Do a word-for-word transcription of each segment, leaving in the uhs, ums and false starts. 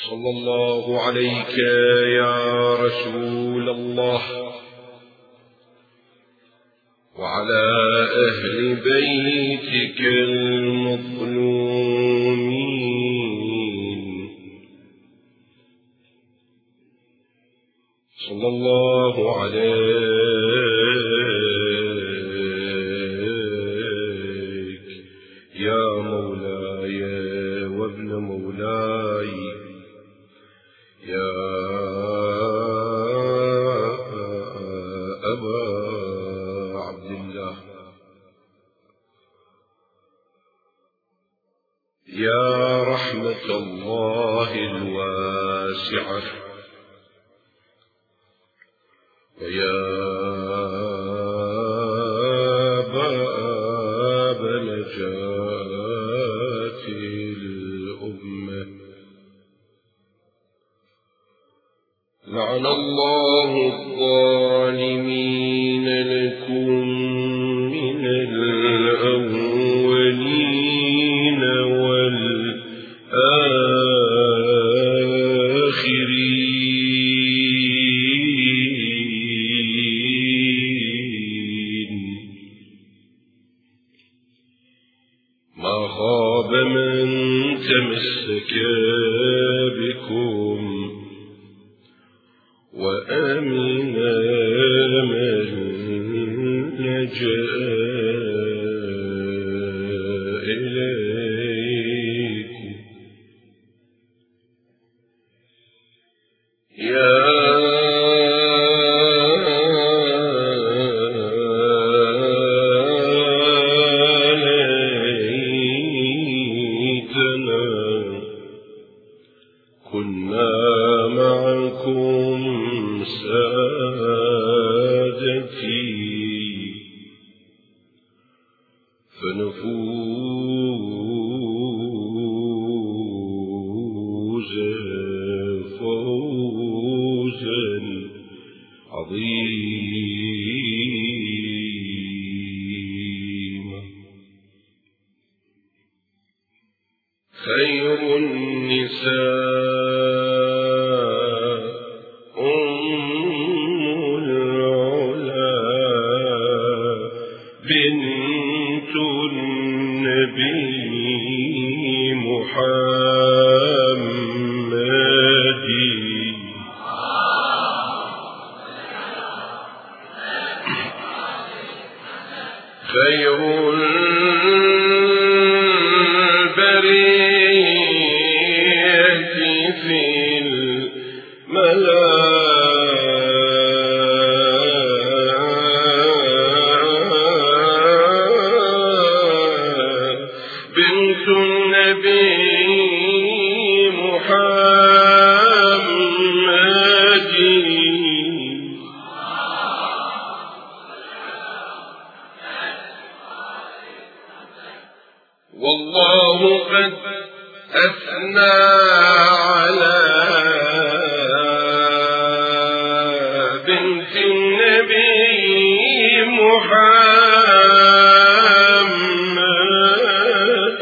صلى الله عليك يا رسول الله وعلى أهل بيتك المظلومين. صلى الله عليك يا مولاي وابن مولاي يا أبا عبد الله يا رحمة الله الواسعة ويا باب نجاة الأمة. لعن الله الظالمين لكم من الأولين والآخرين. ما خاب من تمسك بكم وأمن من لجأ إليكم. يا ليتنا كنا معكم سادتي فنفوز فوزا عظيما. خير النساء أم العلا بنت النبي محمد. خير البرية في الملا بنت النبي محمد. والله قد أثنى على بنت النبي محمد.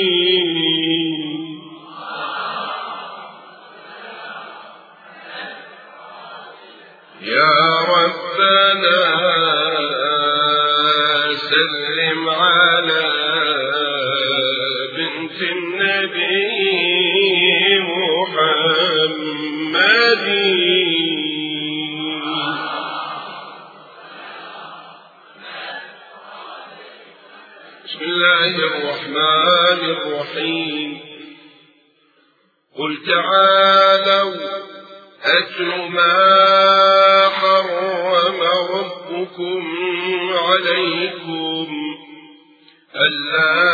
يا ربنا سلم على بنت النبي محمد. بسم الله الرحمن الرحيم. قل تعالوا أتل ما حرم ربكم عليكم ألا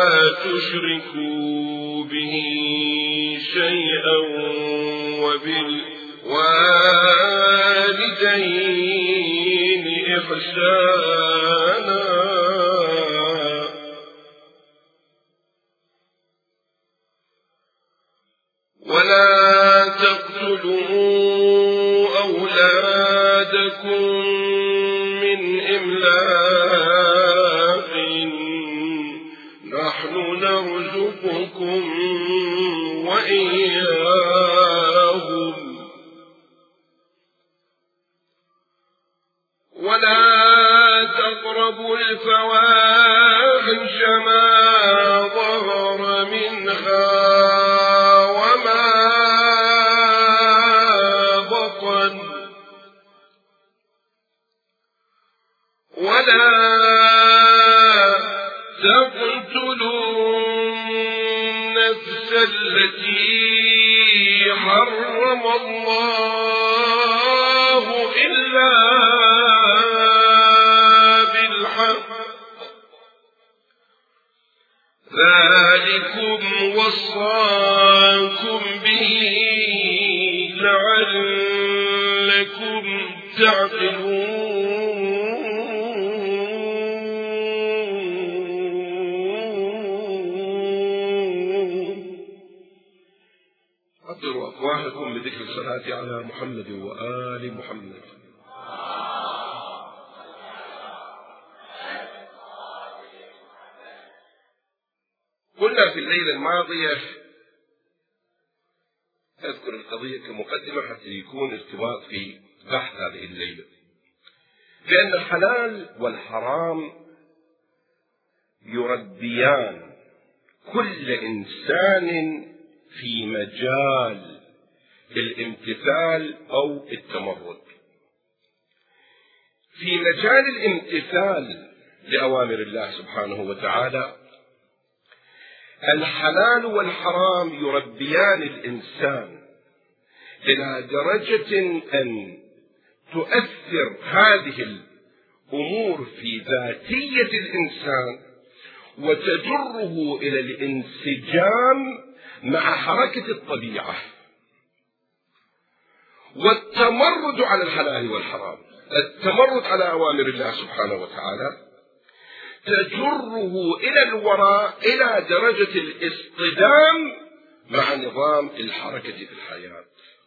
تشركوا به شيئا وبالوالدين إحسانا ولا تقتلوا أولادكم من إملاق نحن نرزقكم وإياهم حرم الله إلا بالحق ذلكم وصاكم به لعلكم تعقلون. أطروا أفواهكم بذكر الصلاة على محمد وآل محمد. قلنا في الليلة الماضية أذكر القضية كمقدمة حتى يكون ارتباط في بحث هذه الليلة، بأن الحلال والحرام يربيان كل إنسان في مجال الامتثال أو التمرد. في مجال الامتثال لأوامر الله سبحانه وتعالى الحلال والحرام يربيان الإنسان إلى درجة أن تؤثر هذه الأمور في ذاتية الإنسان وتجره إلى الانسجام مع حركة الطبيعة. والتمرد على الحلال والحرام، التمرد على أوامر الله سبحانه وتعالى، تجره إلى الوراء إلى درجة الاصطدام مع نظام الحركة في الحياة.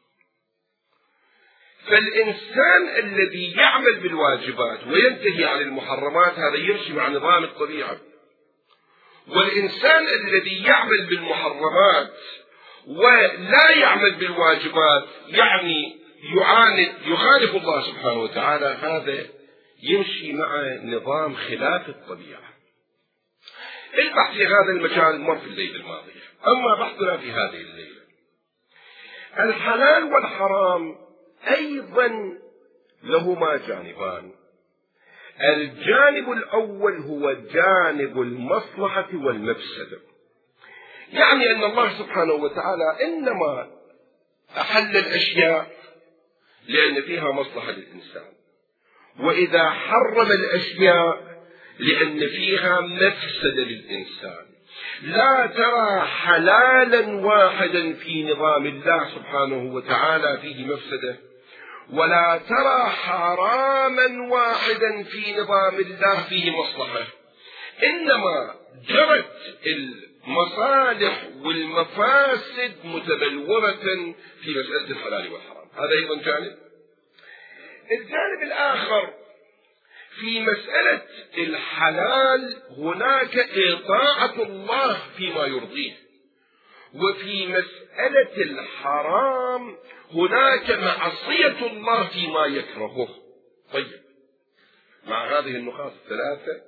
فالإنسان الذي يعمل بالواجبات وينتهي عن المحرمات هذا يمشي مع نظام الطبيعة، والإنسان الذي يعمل بالمحرمات ولا يعمل بالواجبات يعني يعاند يخالف الله سبحانه وتعالى هذا يمشي مع نظام خلاف الطبيعة. البحث في هذا المجال مر في الليلة الماضية، أما بحثنا في هذه الليلة الحلال والحرام أيضا لهما جانبان. الجانب الأول هو جانب المصلحة والمفسدة، يعني أن الله سبحانه وتعالى إنما أحل الأشياء لأن فيها مصلحة للإنسان، وإذا حرم الأشياء لأن فيها مفسدة للإنسان. لا ترى حلالا واحدا في نظام الله سبحانه وتعالى فيه مفسدة، ولا ترى حراما واحدا في نظام الله فيه مصلحة، إنما جرت المصالح والمفاسد متبلورة في مسألة الحلال والحرام. هذا أيضا جانب. الجانب الآخر في مسألة الحلال هناك إطاعة الله فيما يرضيه، وفي مسألة الحرام هناك معصية الله فيما يكرهه. طيب، مع هذه النقاط الثلاثة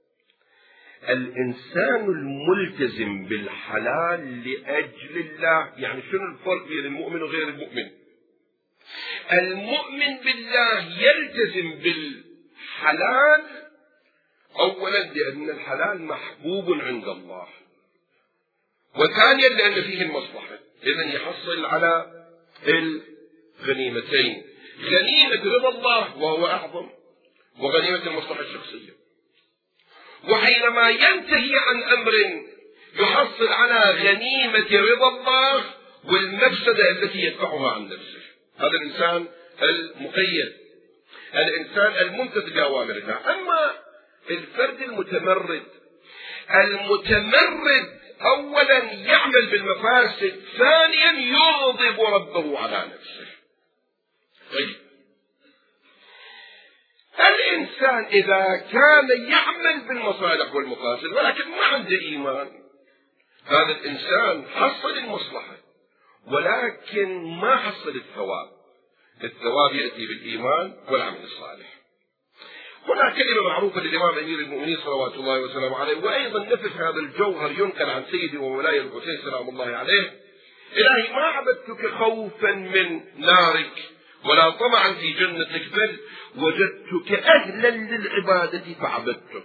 الإنسان الملتزم بالحلال لأجل الله، يعني شنو الفرق بين المؤمن وغير المؤمن؟ المؤمن بالله يلتزم بالحلال أولا لأن الحلال محبوب عند الله، وثانيا لأن فيه المصلحة، إذن يحصل على الغنيمتين، غنيمة رضا الله وهو أعظم، وغنيمة المصلحة الشخصية. وحينما ينتهي عن أمر يحصل على غنيمة رضا الله والمفسدة التي يدفعها عن نفسه. هذا الإنسان المقيد، الإنسان الممتثل بأوامر الله. أما الفرد المتمرد، المتمرد أولا يعمل بالمفاسد، ثانيا يغضب ربه على نفسه. طيب، الإنسان إذا كان يعمل بالمصالح والمفاسد ولكن ما عنده إيمان، هذا الإنسان حصل المصلحة ولكن ما حصل الثواب. الثواب يأتي بالإيمان والعمل الصالح. هناك كلمة معروفة للإمام أمير المؤمنين صلوات الله وسلامه عليه، وأيضا نفس هذا الجوهر ينقل عن سيدي ومولاي الحسين سلام الله عليه: إلهي ما عبدتك خوفا من نارك ولا طمعا في جنتك، بل وجدتك أهلا للعبادة فعبدتك.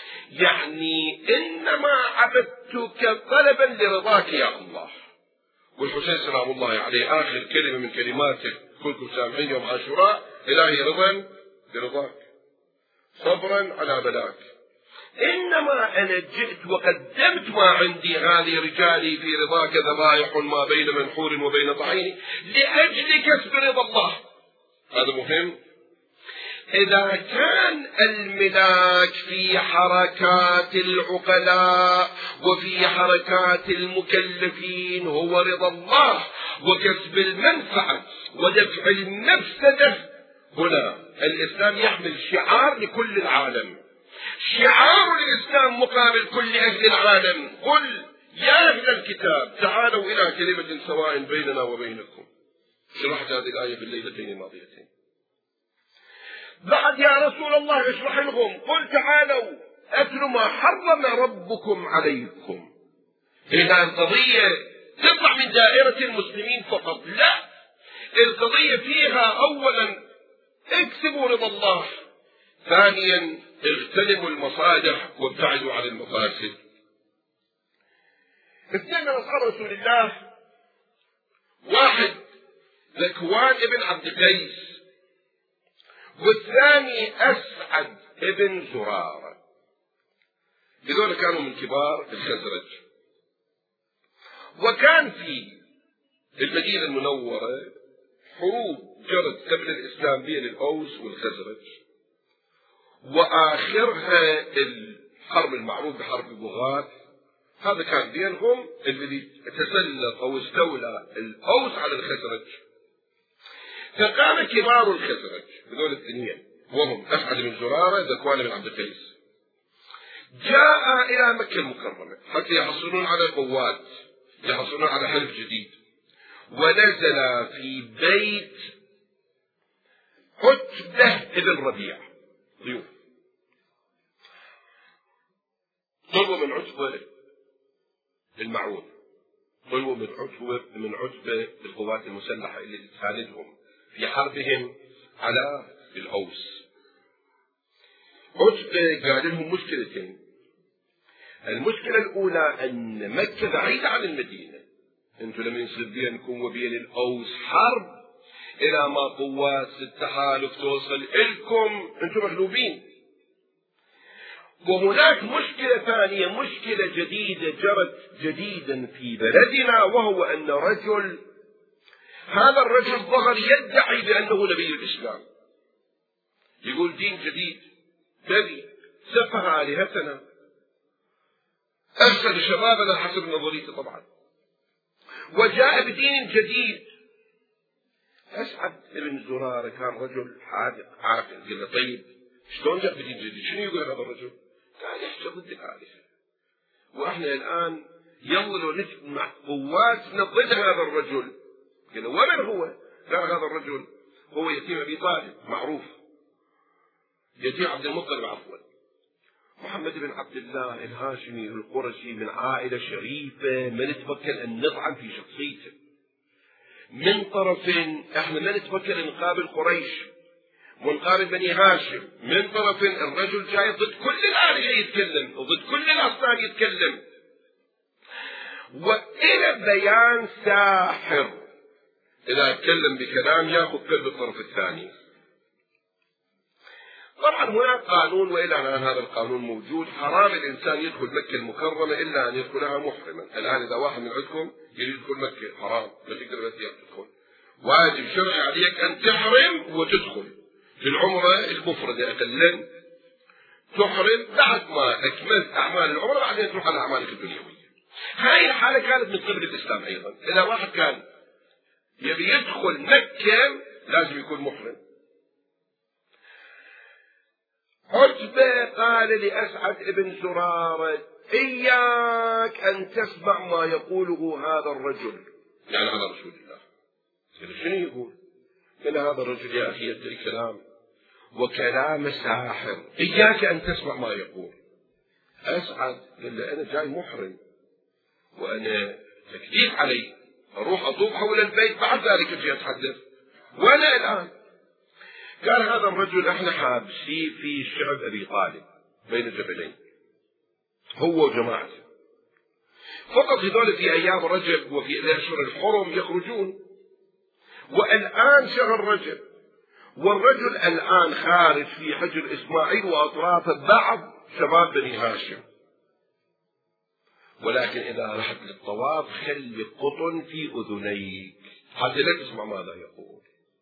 يعني إنما عبدتك طلبا لرضاك يا الله، والحسين سلام الله عليه آخر كلمة من كلماته كنتم سامعين يوم عاشوراء: إلهي رضا برضاك صبرا على بلاك. إنما أنا جئت وقدمت ما عندي، هذه رجالي في رضاك ذبائح ما بين منحور وبين طعين لأجل كسب رضا الله. هذا مهم. إذا كان الملاك في حركات العقلاء وفي حركات المكلفين هو رضا الله وكسب المنفعة ودفع المفسدة، هنا الإسلام يحمل شعار لكل العالم. شعار الإسلام مقابل كل أهل العالم: قل يا أهل الكتاب تعالوا إلى كلمة سواء بيننا وبينكم. شرحت هذه الآية بالليلتين الماضيتين. بعد يا رسول الله اشرح لهم: قل تعالوا أتل ما حرم ربكم عليكم. إذا القضية تطلع من دائرة المسلمين فقط، لا، القضية فيها أولا اكسبوا رضا الله، ثانيا اغتنموا المصالح وابتعدوا عن المفاسد. اثنين من أصحاب رسول الله: واحد ذكوان ابن عبد قيس، والثاني أسعد ابن زرارة. هذول كانوا من كبار الخزرج. وكان في المدينة المنورة حروب جرت قبل الإسلام بين الأوس والخزرج، وآخرها الحرب المعروف بحرب بغاث. هذا كان بينهم الذي تسلط أو استولى الأوس على الخزرج. فقام كبار الخزرج هذول الاثنين وهم أسعد بن زرارة ذكوان بن عبد قيس، جاء إلى مكة المكرمة حتى يحصلون على قوات، يحصلون على حلف جديد، ونزل في بيت عتبة بن ربيعة ضيوف. طلبوا من عتبة المعون، طلبوا من عتبة من عتبة القوات المسلحة اللي تساندهم في حربهم على الأوس. عتبة قال لهم مشكلتين. المشكلة الأولى أن مكة بعيدة عن المدينة، أنتم لما يصير بينكم وبين الأوس حرب إلى ما قوات التحالف توصل إلكم أنتم مغلوبين. وهناك مشكلة ثانية، مشكلة جديدة جرت جديدا في بلدنا، وهو أن رجل، هذا الرجل ظهر يدعي بأنه نبي الإسلام، يقول دين جديد بذي سفه آلهتنا، أفسد شبابنا حسب نظريته طبعا، وجاء بدين جديد. أسعد بن زرارة كان رجل حاذق عاقل، قال له طيب شلون جاء بدين جديد؟ شنو يقول هذا الرجل؟ قال يحجر ضد الآلهة، وإحنا الآن يلا لو نجمع قواتنا ضد هذا الرجل. قال له ومن هو؟ قال هذا الرجل هو يتيم أبي طالب معروف، يتيم عبد المطلب عفوا، محمد بن عبد الله الهاشمي القرشي من عائلة شريفة، ما نتفكر أن نطعن في شخصيته. من طرف احنا ما نتفكر نقابل قريش ونقابل بني هاشم، من طرف الرجل جاي ضد كل الآلهة يتكلم وضد كل الأصنام يتكلم، وإلى بيان ساحر إذا اتكلم بكلام ياخذ قلب الطرف الثاني. طبعا هناك قانون، والى الان هذا القانون موجود، حرام الانسان يدخل مكه المكرمه الا ان يدخلها محرما. الان اذا واحد من عندكم يريد يدخل مكه حرام، ما تقدر بس تدخل، واجب شرعي عليك ان تحرم وتدخل في العمره المفرده اقلا، تحرم بعد ما اكملت اعمال العمره، بعدين تروح على اعمالك الدنيويه. هاي الحاله كانت من قبل الاسلام ايضا، اذا واحد كان يبي يدخل مكه لازم يكون محرم. عتبة قال لأسعد بن زرارة إياك أن تسمع ما يقوله هذا الرجل، يعني هذا رسول الله. قال شنو يقول؟ قال هذا الرجل يا أخي يدري كلام وكلام ساحر، إياك أن تسمع ما يقول. أسعد قال له أنا جاي محرم وأنا تكليف علي أروح أطوف حول البيت، بعد ذلك أجي أتحدث، وأنا الآن. قال هذا الرجل احنا حابسين في شعب ابي طالب بين الجبلين، هو وجماعته، فقط هذول في أيام رجب وفي الأشهر الحرم يخرجون، والآن شهر رجب، والرجل الآن خارج في حجر إسماعيل وأطرافه بعض شباب بني هاشم. ولكن إذا رحت للطواف خلي قطن في أذنيك حتى لا تسمع ماذا يقول.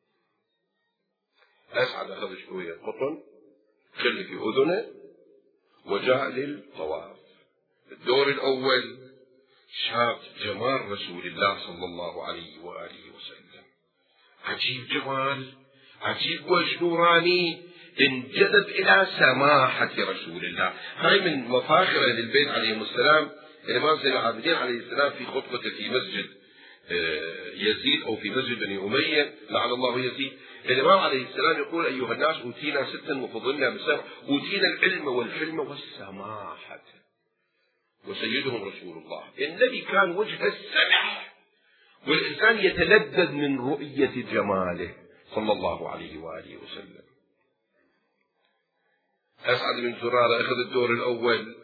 أسعد أخذ شوية قطن خلي في أذنه وجاء للطواف. الدور الأول شاف جمال رسول الله صلى الله عليه وآله وسلم، عجيب جمال، عجيب وجه نوراني، انجذب إلى سماحة رسول الله. هاي من مفاخر أهل البيت عليهم السلام. الإمام زين العابدين عليه السلام في خطبته في مسجد يزيد أو في مسجد بني أمية لعن الله يزيد، الإمام عليه السلام يقول: أيها الناس أوتينا ستا وفضلنا بسبع، أوتينا العلم والحلم والسماحة، وسيدهم رسول الله. النبي كان وجهه السمح، والإنسان يتلذذ من رؤية جماله صلى الله عليه وآله وسلم. أسعد بن زرارة أخذ الدور الأول،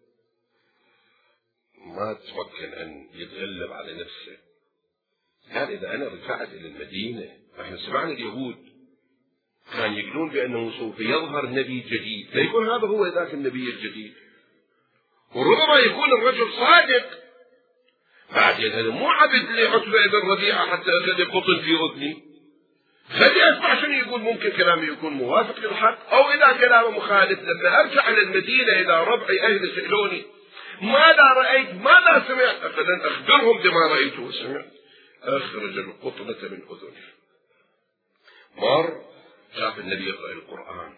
ما تمكن أن يتغلب على نفسه. قال: إذا أنا رجعت إلى المدينة، احنا سمعنا اليهود كان يقولون بأنه سوف يظهر نبي جديد، فيكون هذا هو ذاك النبي الجديد، وربما يكون الرجل صادق. بعدين هذا مو عبد لعتبة بن ربيعة حتى أخذ قطن في أذني، خلي أسمع شنو يقول، ممكن كلامه يكون موافق للحق، أو إذا كلامه مخالف لما أرجع إلى المدينة إلى ربعي أهل سألوني ماذا رأيت ماذا سمعت، أخذن أخبرهم بما رأيت وسمعت. أخرج القطنة من أذنه. مر شاف النبي يقرأ القرآن،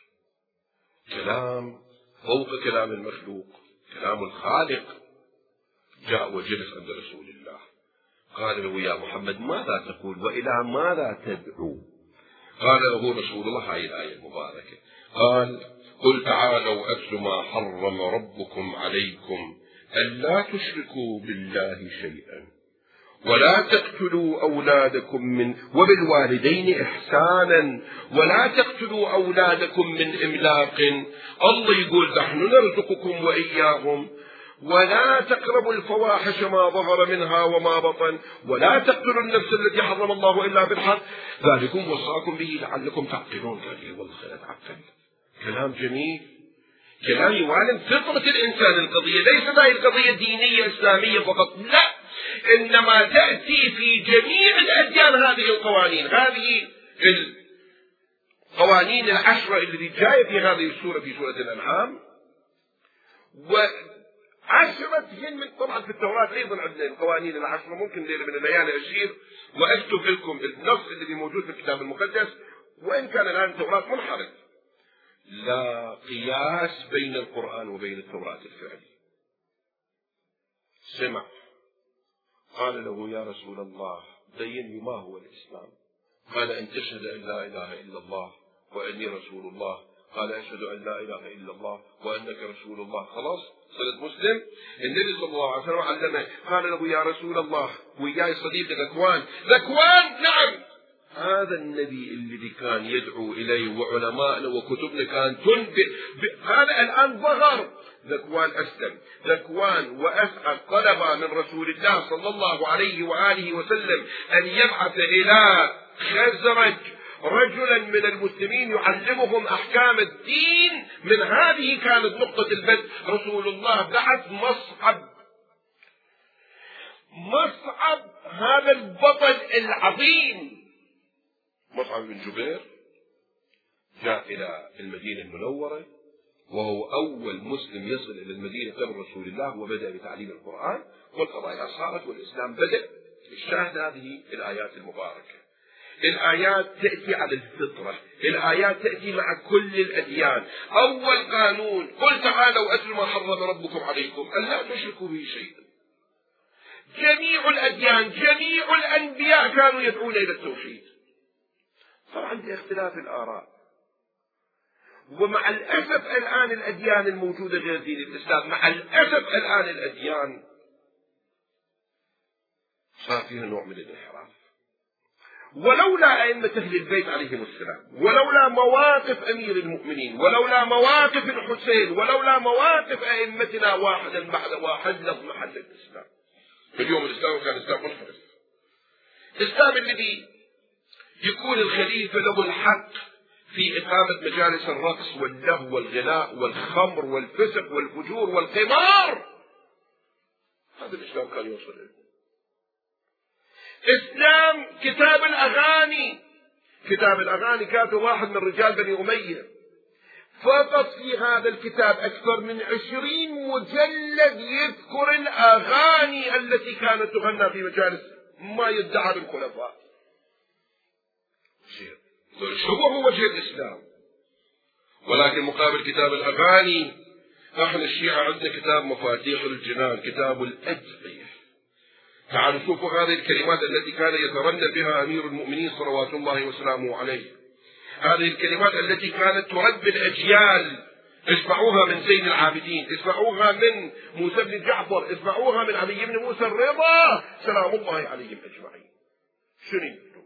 كلام فوق كلام المخلوق، كلام الخالق. جاء وجلس عند رسول الله، قال له: يا محمد ماذا تقول وإلى ماذا تدعو؟ قال له رسول الله هذه الآية المباركة، قال: قل تعالوا أتل ما حرم ربكم عليكم ألا تشركوا بالله شيئا ولا تقتلوا أولادكم من وبالوالدين إحسانا ولا تقتلوا أولادكم من إملاق. الله يقول: نحن نرزقكم وإياهم. ولا تقربوا الفواحش ما ظهر منها وما بطن ولا تقتلوا النفس التي حرم الله إلا بالحق ذلكم وصاكم به لعلكم تعقلون. قال: إيه والله خير أتعقل. كلام جميل، كلام يعلم فطرة الإنسان. القضية ليست هذه القضية دينية إسلامية فقط، لا، إنما تأتي في جميع الأديان هذه القوانين، هذه القوانين العشرة اللي جاية في هذه السورة في سورة الأنعام، وعشرة هن من طبعا في التوراة أيضا عندنا القوانين العشرة. ممكن ليلة من الليالي أشير وأكتب لكم النص الذي موجود في الكتاب المقدس، وإن كان الآن التوراة منحرف. لا قياس بين القرآن وبين التوراة الفعلي. سمع، قال له: يا رسول الله بين لي ما هو الإسلام. قال: أن تشهد أن لا إله إلا الله وأني رسول الله. قال: أشهد أن لا إله إلا الله وأنك رسول الله. خلاص صرت مسلم. النبي صلى الله عليه وسلم علمه، قال له: يا رسول الله، وياي صديق ذكوان. ذكوان نعم، هذا النبي الذي كان يدعو إليه وعلماءنا وكتبنا كان تنبئ، هذا الآن ظهر. ذكوان أسلم، ذكوان وأسعد طلب من رسول الله صلى الله عليه وآله وسلم أن يبعث إلى خزرج رجلا من المسلمين يعلمهم أحكام الدين. من هذه كانت نقطة البدء. رسول الله بعث مصعب، مصعب هذا البطل العظيم، مصعب بن جبير، جاء إلى المدينة المنورة وهو أول مسلم يصل إلى المدينة قبل رسول الله، وبدأ بتعليم القرآن والقضايا صارت والإسلام بدأ. الشاهد هذه الآيات المباركة. الآيات تأتي على الفطرة، الآيات تأتي مع كل الأديان. أول قانون: قل تعالوا أتل ما حرم ربكم عليكم ألا تشركوا به شيئا. جميع الأديان جميع الأنبياء كانوا يدعون إلى التوحيد. طبعا باختلاف الآراء، ومع الأسف الآن الأديان الموجودة غير دين الإسلام، مع الأسف الآن الأديان صار فيها نوع من الانحراف. ولولا أئمة أهل البيت عليهم السلام، ولولا مواقف أمير المؤمنين، ولولا مواقف الحسين، ولولا مواقف أئمتنا واحدا بعد واحد لاضمحل الإسلام. اليوم الإسلام كان إسلام منحرف. الإسلام الذي يكون الخليفة له الحق في إقامة مجالس الرقص واللهو والغناء والخمر والفسق والفجور والقمار. هذا الإسلام كان يوصل إليه. إسلام كتاب الأغاني، كتاب الأغاني كاتب واحد من رجال بني أمية، فقط في هذا الكتاب أكثر من عشرين مجلد يذكر الأغاني التي كانت تغنى في مجالس ما يدعى بالخلفاء. شبه وجه الإسلام. ولكن مقابل كتاب الأغاني نحن الشيعة عندنا كتاب مفاتيح الجنان، كتاب الأدعية. تعالوا شوفوا هذه الكلمات التي كان يترنم بها أمير المؤمنين صلوات الله وسلامه عليه، هذه الكلمات التي كانت تربي الأجيال. اسمعوها من زين العابدين، اسمعوها من موسى بن جعفر، اسمعوها من علي بن موسى الرضا سلام الله عليهم أجمعين. شنو يقولون؟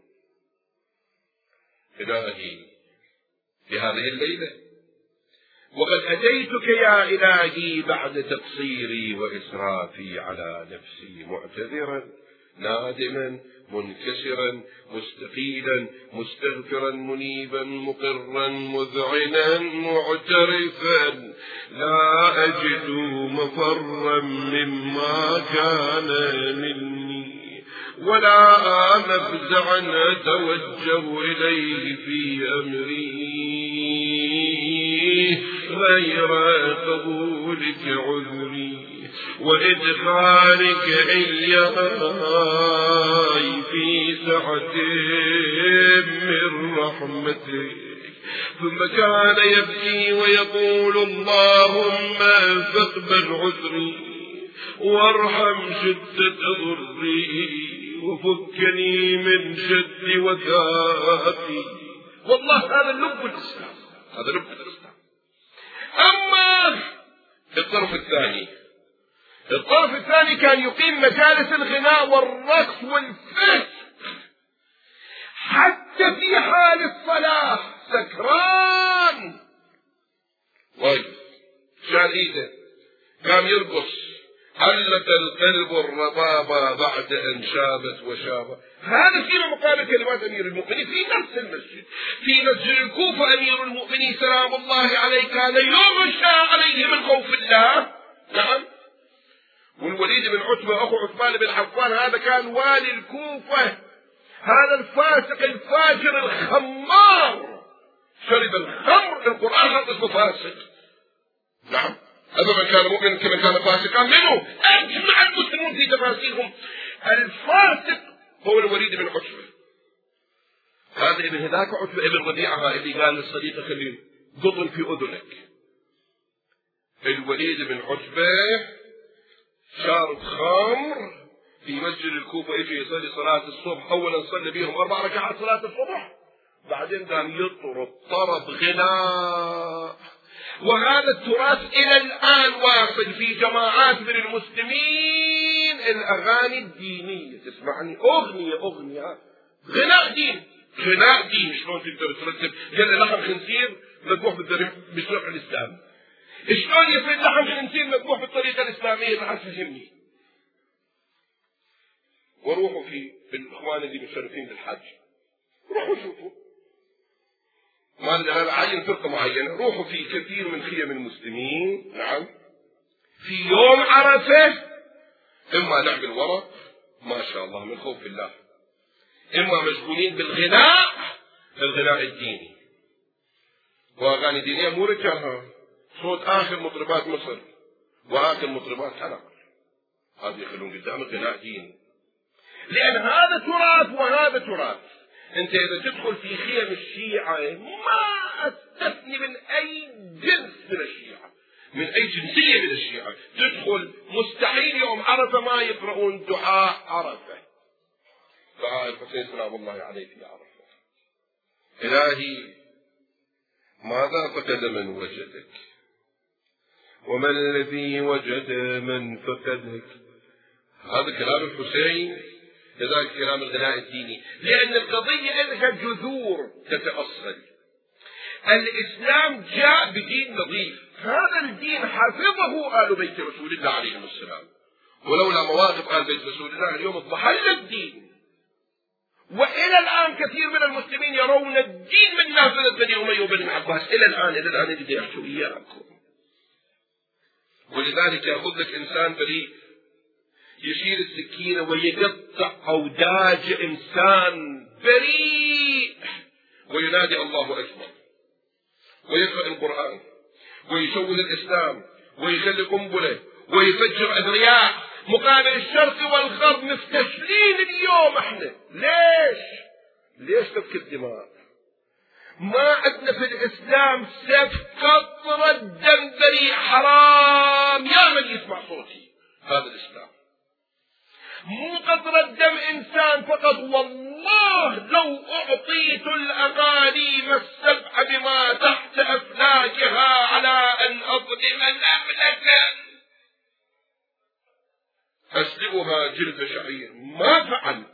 إلهي في هذه الليلة وقد أتيتك يا إلهي بعد تقصيري وإسرافي على نفسي، معتذرا نادما منكسرا مستقيلا مستغفرا منيبا مقرا مذعنا معترفا، لا أجد مفرا مما كان مني ولا مفزعا أتوجه إليه في أمري غير قبولك عذري وإدخالك إياي في سعة من رحمتك. ثم كان يبكي ويقول اللهم فاقبل عذري وارحم شدة ضري وفكني من شد وثاقي. والله هذا لب الإسلام، هذا لب الإسلام. أما الطرف الثاني، الطرف الثاني كان يقيم مجالس الغناء والرقص والفسق حتى في حال الصلاة، سكران واقف شال ايده قام يرقص، علت القلب الربابة بعد ان شابت وشابت. هذا في مقابل كلمات امير المؤمنين في نفس المسجد، في مسجد الكوفة. امير المؤمنين سلام الله عليه كان يغشى عليه من خوف الله. نعم. والوليد بن عتبة اخو عثمان بن عفان هذا كان والي الكوفة، هذا الفاسق الفاجر الخمار شرب الخمر، القرآن حط اسمه فاسق. نعم. أما من كان مؤمن كمن كان فاسقا منه. أجمع المسلمون في تفاسيرهم الفاسق هو الوليد بن عتبة. هذا ابن هذاك عتبة ابن ربيعة اللي قال للصديق خليل قطن في أذنك. الوليد بن عتبة شارب خمر في مسجد الكوفة، يجي يصلي صلاة الصبح. أولا صلى بيهم أربع ركعات صلاة الصبح، بعدين قام يطرب طرب غناء. وهذا التراث إلى الآن واصل في جماعات من المسلمين. الأغاني الدينية تسمعني أغنية أغنية غناء دين، غناء دين. شلون تقدر ترتب قال لحم خنزير مذبوح بالشرع الإسلامي؟ شلون يصير لحم خنزير مذبوح بالطريقة الإسلامية؟ تعال فهمني. وروحوا في الإخوان اللي مشرفين بالحج، روحوا شوفوا، ما أنا أعين فرقة معينة، روحوا في كثير من خيم المسلمين. نعم. في يوم عرفة إما نعمل ورق ما شاء الله من خوف الله، إما مشغولين بالغناء، الغناء الديني وأغاني دينية مو رجالها، صوت آخر مطربات مصر وآخر مطربات حلب، هذا يخلون قدامك غناء ديني. لأن هذا تراث وهذا تراث. أنت إذا تدخل في خيم الشيعة ما أستثني من أي جنس من الشيعة، من أي جنسية من الشيعة، تدخل مستحيل يوم عرفة ما يقرؤون دعاء عرفة، دعاء الحسين سلام الله عليه في عرفة. إلهي ماذا فقد من وجدك وما الذي وجد من فقدك. هذا كلام الحسين كذلك كلام الغناء الديني، لأن القضية لها جذور تتأصل. الإسلام جاء بدين نظيف، هذا الدين حفظه آل بيت رسول الله عليهم السلام، ولولا مواقف آل بيت رسول الله اليوم اضمحل الدين. وإلى الآن كثير من المسلمين يرون الدين من نافذة بني أمية وبني العباس، إلى الآن إلى الآن اللي يحكوا إياكم. ولذلك يأخذ لك إنسان بريء يشيل السكينة ويقطع أوداج إنسان بريء وينادي الله أكبر ويقرأ القرآن ويشوه الإسلام ويخلي قنبلة ويفجر أذرياء مقابل الشرق والغرب. مفتشلين اليوم احنا. ليش؟ ليش سفك الدماء؟ ما عندنا في الإسلام سفك قطرة دم بريء حرام. يا من يسمع صوتي، هذا الإسلام مو قطرة دم إنسان فقط. والله لو أعطيت الأقاليم السبع بما تحت أفلاكها على أن أظلم نملة أسلبها جلد شعير ما فعلت.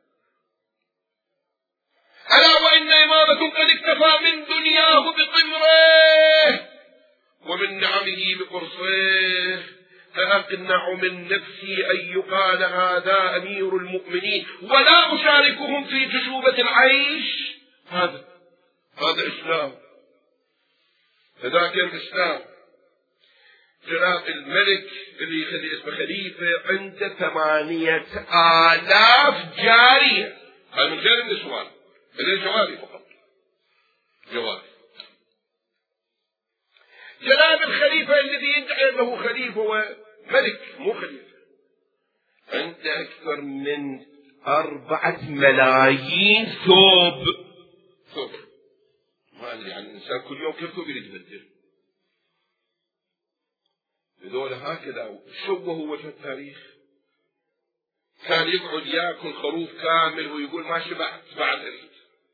ألا وإن إمامكم قد اكتفى من دنياه بطمره ومن نعمه بقرصه، فأقنع من نفسي أن يقال هذا أمير المؤمنين ولا أشاركهم في جشوبة العيش. هذا هذا إسلام. فذاك الإسلام جناب الملك اللي يخلي اسمه خليفة عنده ثمانية آلاف جارية، هذا من غير النسوان، بدل جواري فقط جواري. جناب الخليفة الذي يدعي أنه خليفة وملك مو خليفة عنده أكثر من أربعة ملايين ثوب. ثوب ما أدري عن الإنسان كل يوم كيف ثوب يريد يبدل. هذول هكذا شوهوا وجه التاريخ. كان يقعد ياكل خروف كامل ويقول ما شبعت بعد أريد.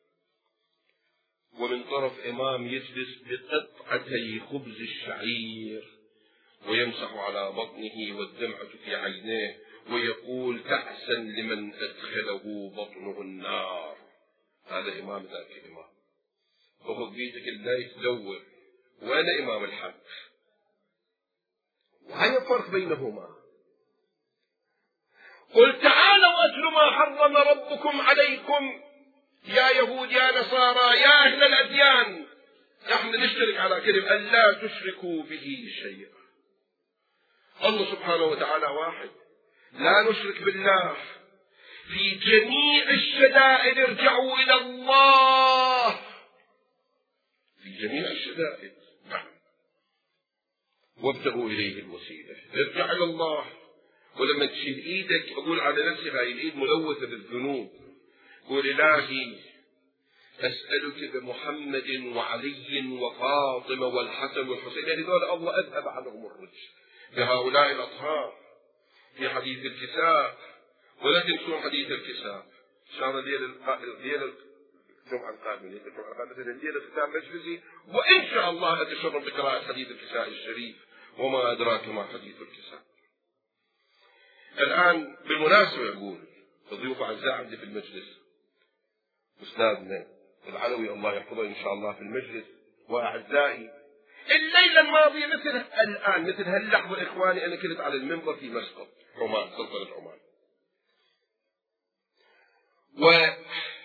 ومن طرف إمام يجلس بقطعتي خبز الشعير ويمسح على بطنه والدمعة في عينيه ويقول تعسا لمن أدخله بطنه النار. هذا إمام ذاك الإمام. فخذ بيدك الله تدور وأنا إمام الحق. وهي الفرق بينهما. قل تعالوا أتل ما حرم ربكم عليكم يا يهود يا نصارى يا أهل الأديان. نحن نشترك على كلمة أن لا تشركوا به شيئا. الله سبحانه وتعالى واحد، لا نشرك بالله. في جميع الشدائد ارجعوا إلى الله، في جميع الشدائد وابتغوا إليه الوسيلة. ارجع إلى الله. ولما تشيل إيدك أقول على نفسي هاي الإيد ملوثة بالذنوب، قول إلهي أسألك بمحمد وعلي وفاطمة والحسن والحسين، يعني دول الله أذهب عنهم الرجس بهؤلاء الأطهار في حديث الكساء. ولا تنسوا حديث الكساء إن شاء الله ليلة ليلة الجمعة القادمة، ليلة الجمعة القادمة ليلة ختام مجلسي، وإن شاء الله أتشرف بقراءة حديث الكساء الشريف وما أدراك ما حديث الكساء. الآن بالمناسبة يقول الضيوف أعزاء عندي في المجلس أستاذنا العلوي الله يحفظه إن شاء الله في المجلس، وأعزائي الليلة الماضية مثل الآن مثل هاللحظة إخواني أنا كنت على المنبر في مسقط عمان سلطنة عمان. وقبل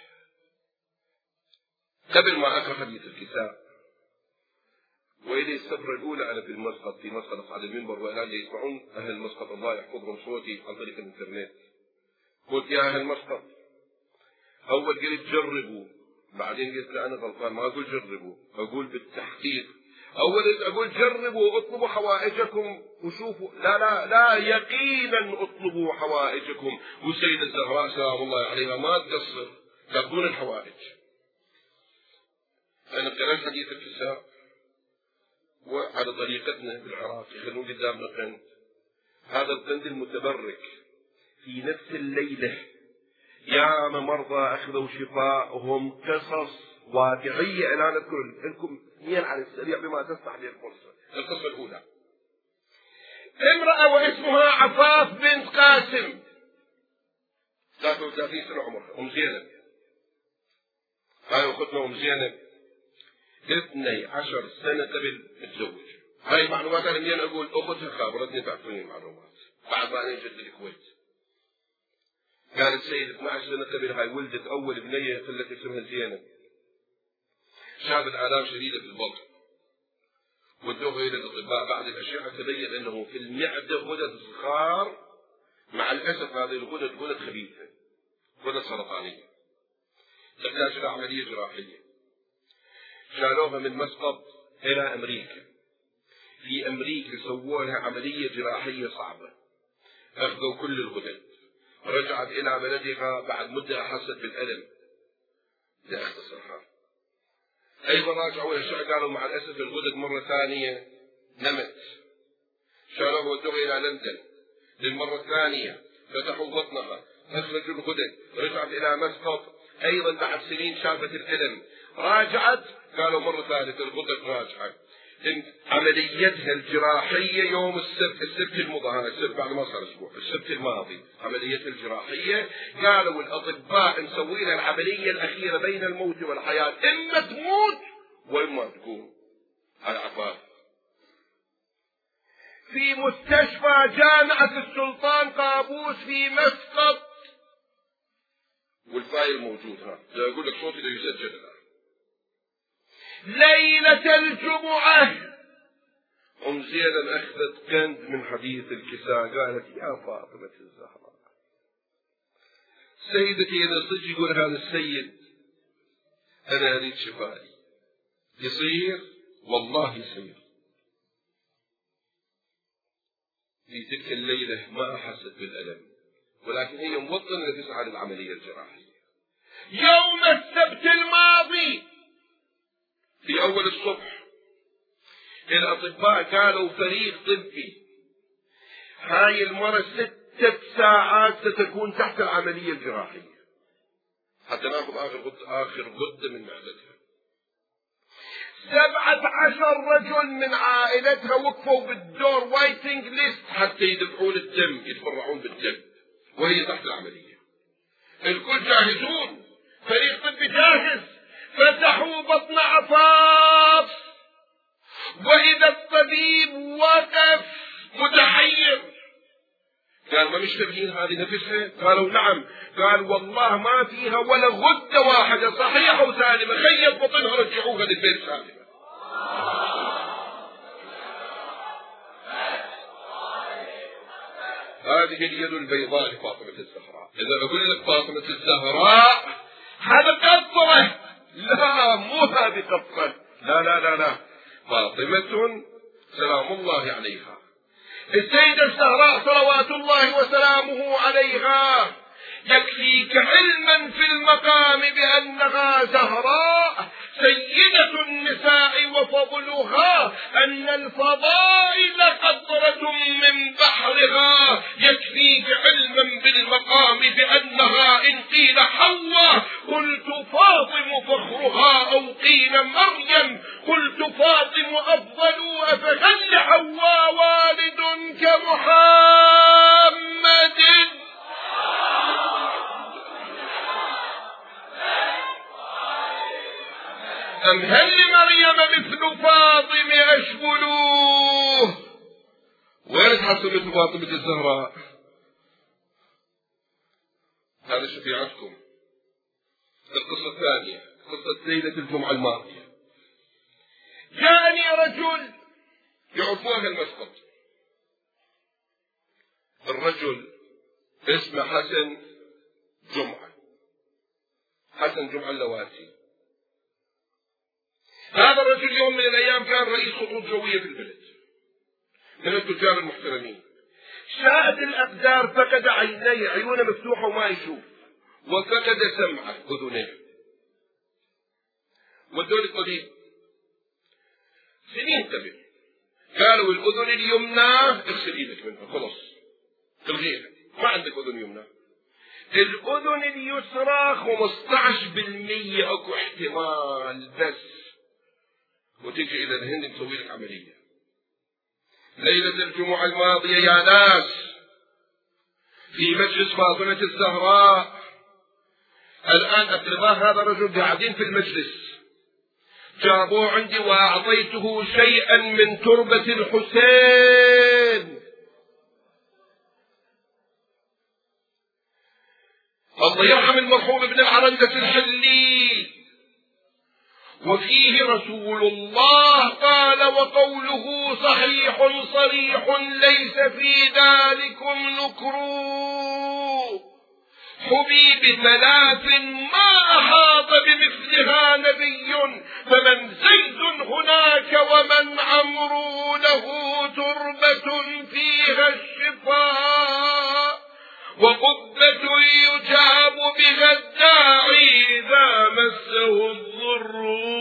ما أقرأ حديث الكساء وإلي السفرة الأولى أنا في المسقط في مسقط على المنبر والآن يسمعون أهل مسقط الله يحفظهم صوتي عن طريق الإنترنت. قلت يا أهل مسقط، أول قلت جربوا، بعدين قلت لا أنا غلطان ما أقول جربوا أقول بالتحقيق. أول أقول جربوا اطلبوا حوائجكم وشوفوا، لا لا لا يقينا اطلبوا حوائجكم. والسيدة الزهراء سلام الله عليها ما تقصر تاخذون الحوائج. أنا قرأت حديث الكساء وعلى طريقتنا بالعراق يخلون قدامنا قند، هذا القند المتبرك في نفس الليلة يا مرضى أخذوا شفاءهم. قصص واقعية الآن أذكر لكم اثنين على السريع بما تسمح لي الفرصة. القصة الأولى امرأة واسمها عفاف بنت قاسم، ثلاثة وثلاثين سنة عمرها، أم زينب. هاي أختنا أم زينب اثني عشر سنة قبل متزوجة. هاي المعلومات أنا منين أقول؟ أختها خابرتني تعطوني المعلومات بعد ما أنا جيت الكويت. كانت سيدة اثني عشر سنة قبل هاي ولدت أول بنية خلت اسمها زينب. شافت آلام شديدة في البطن، ودوها إلى الأطباء. بعد الأشعة تبين أنه في المعدة غدد صغار، مع الأسف هذه الغدد غدد خبيثة، غدد سرطانية تحتاج إلى عملية جراحية. شالوها من مسقط إلى أمريكا. في أمريكا سووا لها عملية جراحية صعبة، أخذوا كل الغدد. رجعت إلى بلدها بعد مدة أحست بالألم. لا أختصرها. أيضا راجعوا الأشعة قالوا مع الأسف الغدد مرة ثانية نمت. شالوها ودوها إلى لندن للمرة الثانية، فتحوا بطنها، أخرجوا الغدد، رجعت إلى مسقط. أيضا بعد سنين شافت الألم، راجعت قالوا مرة ثالثة الغدد راجعت. عمليتها الجراحية يوم السبت، السبت الماضي، هذا السبت بعد ما صار أسبوع، السبت الماضي عمليتها الجراحية. قالوا الأطباء مسوين العملية الأخيرة بين الموت والحياة، إما تموت وإما تقوم. هذا عفاف. في مستشفى جامعة السلطان قابوس في مسقط، والفايل موجود. ها أقول لك صوتي ده يسجل الآن. ليلة الجمعة أم زينب أخذت كنز من حديث الكساء، قالت يا فاطمة الزهراء سيدتي أنا صدق يقول هذا السيد أنا أريد شفائي، يصير والله يصير. في تلك الليلة ما أحست بالألم، ولكن هي موطنة تسعى للعملية الجراحية. يوم السبت الماضي في أول الصبح الأطباء قالوا فريق طبي هاي المرة ستة ساعات ستكون تحت العملية الجراحية حتى ناخذ آخر غدة آخر غدة من معدتها. سبعة عشر رجل من عائلتها وقفوا بالدور وايتنج ليست حتى يدفعون الدم، يتبرعون بالدم وهي تحت العملية. الكل جاهزون، فريق طبي جاهز. فتحوا بطن عفاف وإذا الطبيب وقف متحير. قال ما مشتبهين هذه نفسها؟ قالوا نعم. قال والله ما فيها ولا غدة واحدة صحيحة وسالمة، خيط بطنها رجعوها للبيت سالمة. هذه اليد البيضاء لفاطمة الزهراء. إذا أقول لك فاطمة الزهراء هذا قطرة، لا مو هذه قطرة، لا لا لا لا، فاطمة سلام الله عليها السيدة الزهراء صلوات الله وسلامه عليها. يكفيك علما في المقام بأنها زهراء سيدة النساء، وفضلها أن الفضائل قطرة من بحرها. يكفيك علما بالمقام بأنها إن قيل حواء قلت فاطم فخرها، أو قيل مريم قلت فاطم أفضل، أفهل حواء والد كمحمد؟ أم هل لمريم مثل فاطم أشبلوه؟ وين تحصل مثل فاطمة الزهراء؟ هذا شفيعتكم. القصة الثانية قصة ليلة الجمعة الماضية. جاءني رجل يعرفون المسقط، الرجل اسمه حسن جمعة، حسن جمعة اللواتي. هذا الرجل يوم من الأيام كان رئيس خطوط جوية في البلد، من التجار المحترمين. شاءت الأقدار فقد عينيه، عيونه مفتوحة وما يشوف، وفقد سمعه، أذنيه. ودوا للطبيب سنين قبل، قالوا الأذن اليمنى اغسل ايدك منها خلاص تلغيها، ما عندك أذن يمنى. الأذن اليسرى خمسة عشر بالمئة اكو احتمال بس، وتجي إلى الهند نسوي لك عملية. ليلة الجمعة الماضية يا ناس في مجلس فاطمة الزهراء. الآن أقرباء هذا الرجل قاعدين في المجلس، جابوه عندي وأعطيته شيئا من تربة الحسين. الله يرحم المرحوم ابن العرندة الحلي. وفيه رسول الله قال وقوله صحيح صريح ليس في ذلكم نكروا حبيب ثلاث ما أحاط بمثلها نبي فمن زيد هناك ومن عمرو له تربة فيها الشفاء وقبة يجاب بها الداعي إذا مسه الضر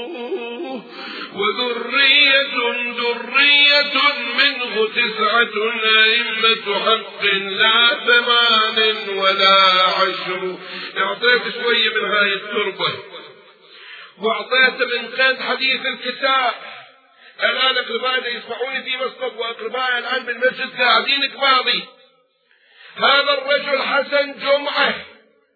وذرية ذرية منه تسعة أئمة حق لا ثمان ولا عشر. أعطيت شوية من هاي التربة وأعطيت من قد حديث الكساء. الآن أقربائي يسمعوني في مسقط وأقربائي الآن بالمسجد قاعدين كبابي. هذا الرجل حسن جمعة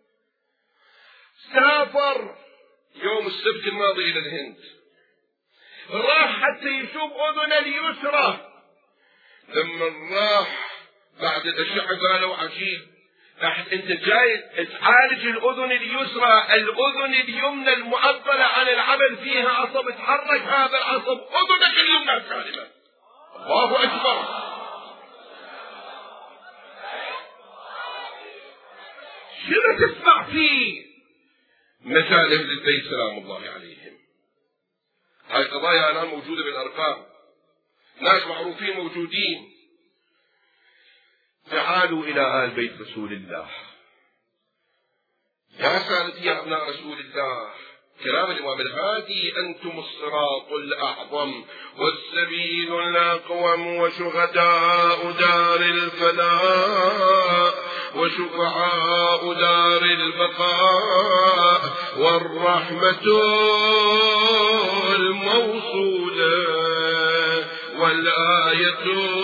سافر يوم السبت الماضي إلى الهند، راح حتى يشوف أذن اليسرى. لما راح بعد الأشعة قالوا عجيب، أنت جاي تعالج الأذن اليسرى، الأذن اليمنى المعطلة عن العمل فيها عصب، تحرك هذا العصب أذنك اليمنى سالمة. الله أكبر. شنو تسمع فيه؟ مثال أهل البيت سلام الله عليهم. هاي قضايا الآن موجودة بالأرقام، ناس معروفين موجودين. تعالوا إلى آل بيت رسول الله. يا سادتي يا أبناء رسول الله، كلام الإمام الهادي أنتم الصراط الأعظم والسبيل الأقوم وشهداء دار الفلاح وشفعاء دار البقاء والرحمة الموصولة والآية